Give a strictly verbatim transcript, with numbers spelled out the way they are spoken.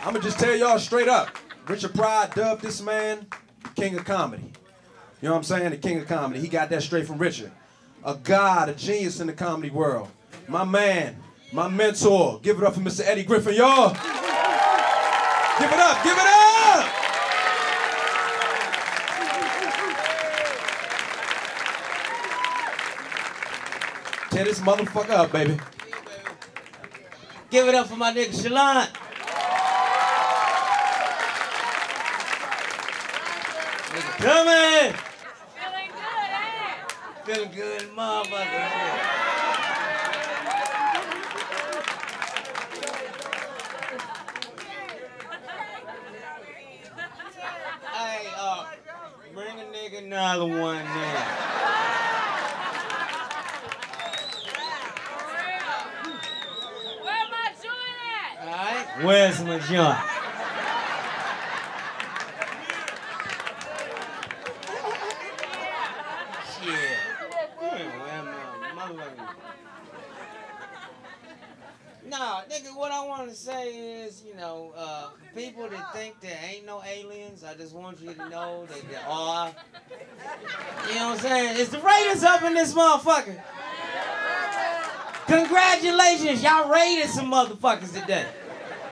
I'ma just tell y'all straight up. Richard Pryor dubbed this man the king of comedy. You know what I'm saying? The king of comedy. He got that straight from Richard. A god, a genius in the comedy world. My man, my mentor. Give it up for Mister Eddie Griffin, y'all. Give it up, give it up! Tear this motherfucker up, baby. Give it up for my nigga Shalon. Nigga coming. Feeling good, eh? Feeling good, motherfucker. Hey, uh, bring a nigga another one now. Where my joint at? All right, where's my joint? Shit. Where my motherfucker? Nah, nigga, what I want to say is, you know, uh, for people that think there ain't no aliens, I just want you to know that there are. You know what I'm saying? It's the Raiders up in this motherfucker. Congratulations, y'all raided some motherfuckers today.